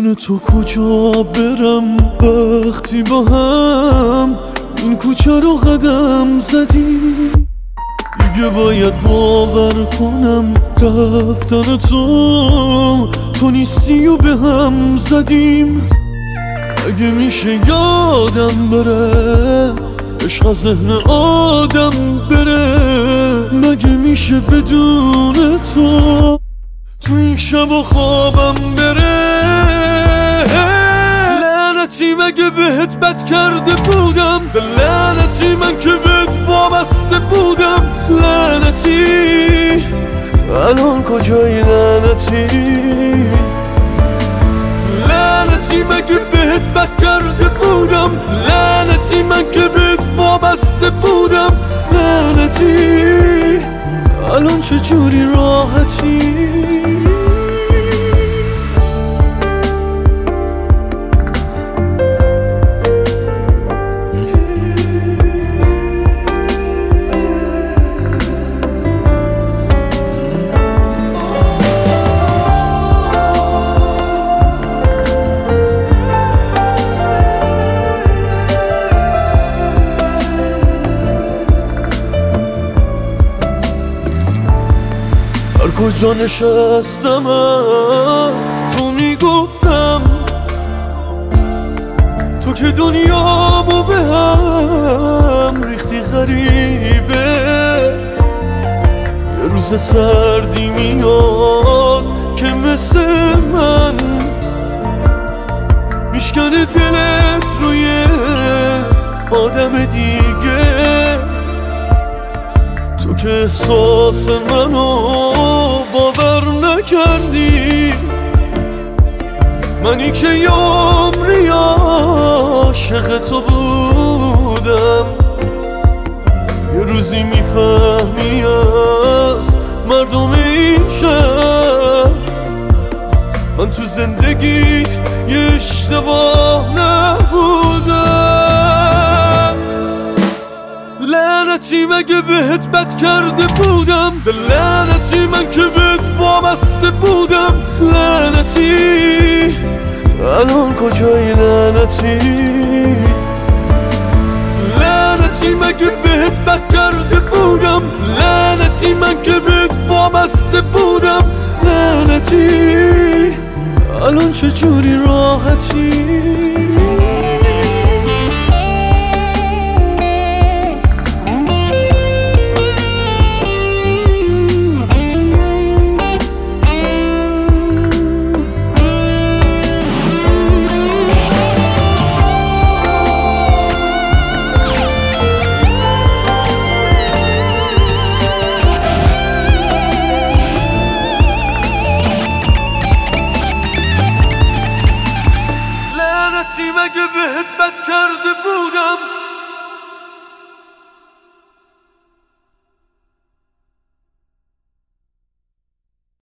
بدون تو کجا برم وقتی با هم این کوچه رو قدم زدیم؟ دیگه باید باور کنم رفتن تو نیستی و به هم زدیم. اگه میشه یادم بره عشق از ذهن آدم بره، مگه میشه بدون تو این شب و خوابم بره؟ لعنتی مگه بهت بد کرده بودم؟ لعنتی من که بهت وابسته بودم. لعنتی الان کجایی؟ لعنتی لعنتی مگه بهت بد کرده بودم؟ لعنتی من که بهت وابسته بودم. لعنتی الان چجوری راحتی؟ هر کجا نشستم تو میگفتم تو که دنیامو به هم ریختی غریبه. یه روز سردی میاد که مثل من میشکنه دلت روی آدم دیگه. تو که احساس منو باور نکردی، منی که یه عمری عاشق تو بودم. یه روزی میفهمی از مردم این شهر من تو زندگیت یه اشتباه نبودم. لعنتی مگه بهت بد کرده بودم؟ لعنتی من که بهت وابسته بودم. لعنتی الان کجایی؟ لعنتی لعنتی مگه بهت بد کرده بودم؟ لعنتی من که بهت وابسته بودم. لعنتی الان چجوری راحتی؟ لعنتی مگه بهت بد کرده بودم؟